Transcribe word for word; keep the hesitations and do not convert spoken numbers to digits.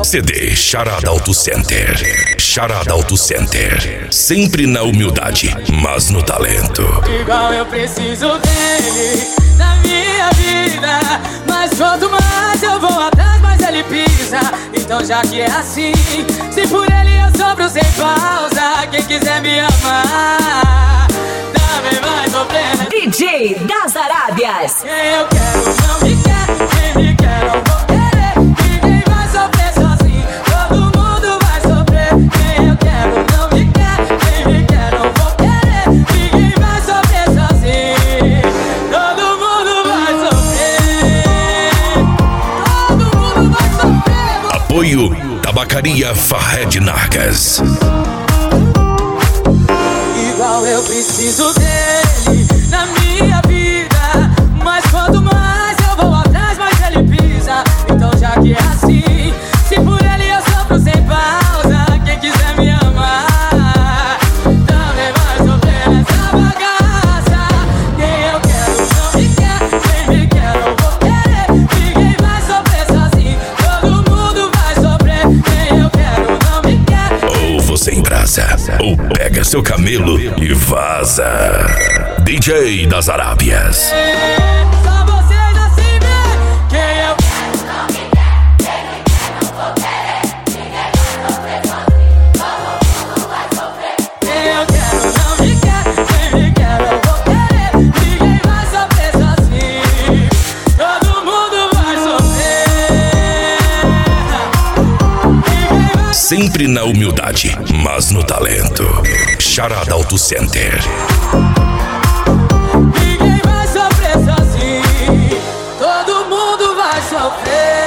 C D Charada Auto Center. Charada Auto Center. Sempre na humildade, mas no talento. Igual eu preciso dele na minha vida, mas quanto mais eu vou atrás, mais ele pisa. Então já que é assim, se por ele eu sofro sem pausa, quem quiser me amar também vai sofrer. D J das Arábias. Quem eu quero não me quer, quem me quer não vou querer. Ninguém vai sofrer sozinho, todo mundo vai sofrer. Quem eu quero não me quer, quem me quer não vou querer. Ninguém vai sofrer sozinho, todo mundo vai sofrer. Todo mundo vai sofrer. Apoio Tabacaria Fahed Nargas. Igual eu preciso dele na minha vida, mas quanto mais eu vou atrás, mais ele pisa. Então já que é assim, se por ele eu sofro sem pausa, quem quiser me amar também vai sofrer nessa bagaça. Quem eu quero não me quer, quem me quer não vou querer. Ninguém vai sofrer sozinho, todo mundo vai sofrer. Quem eu quero não me quer. Ou você embrasa, ou pega seu camelo e vaza. D J das Arábias. Só vocês assim, vê. Quem eu quero não me quer, quem me quer não vou querer. Ninguém vai sofrer sozinho, todo mundo vai sofrer. Quem eu quero não me quer, quem me quer não vou querer. Ninguém vai sofrer sozinho, todo mundo vai sofrer. Sempre na humildade, mas no talento. Charada Auto Center. Ninguém vai sofrer sozinho, todo mundo vai sofrer.